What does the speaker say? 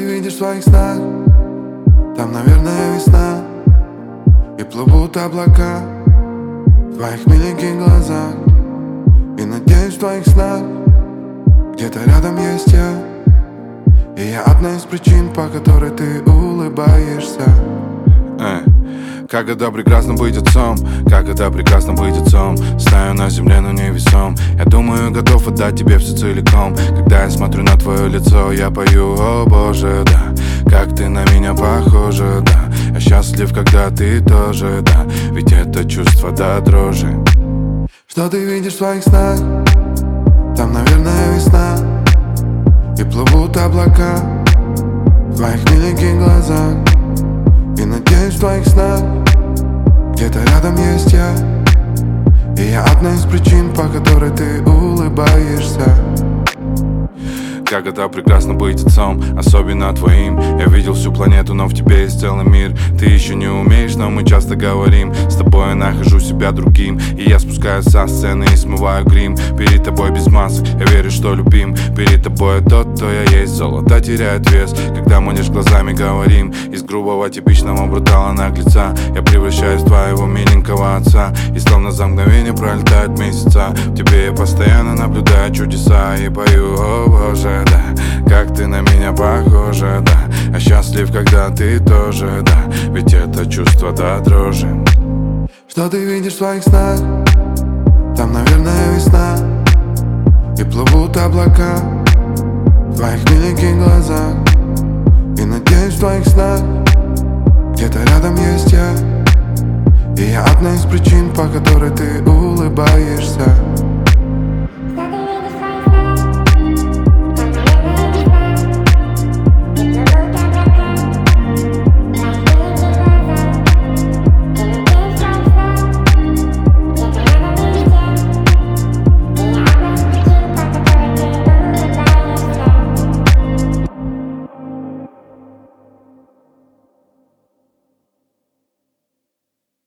видишь в своих снах? Там, наверное, весна, и плывут облака в твоих миленьких глазах. И надеюсь, в твоих снах где-то рядом есть я. И я одна из причин, по которой ты улыбаешься. Как это прекрасно быть отцом, как это прекрасно быть отцом. Стою на земле, но невесом. Я думаю, готов отдать тебе все целиком. Когда я смотрю на твое лицо, я пою: о боже, да, как ты на меня похожа, да. Я счастлив, когда ты тоже, да, ведь это чувство до дрожи. Что ты видишь в своих снах? Там, наверное, весна, и плывут облака в твоих миленьких глазах. И надеюсь, в твоих снах где-то рядом есть я. И я одна из причин, по которой ты улыбаешься. Как это прекрасно быть отцом, особенно твоим. Я видел всю планету, но в тебе есть целый мир. Ты еще не умеешь, но мы часто говорим. С тобой я нахожу себя другим. И я спускаюсь со сцены и смываю грим. Перед тобой без масок, я верю, что любим. Перед тобой тот, кто я есть. Золото теряет вес, когда мы лишь глазами говорим. Из грубого типичного брутала наглеца я превращаюсь в твоего миленького отца. И словно за мгновение пролетают месяца. В тебе я постоянно наблюдаю чудеса и пою: о боже, да, как ты на меня похожа, да. Я счастлив, когда ты тоже, да, ведь это чувство до дрожи. Что ты видишь в своих снах? Там, наверное, весна, и плывут облака в твоих миленьких глазах. И надеюсь, в твоих снах где-то рядом есть я. И я одна из причин, по которой ты улыбаешься.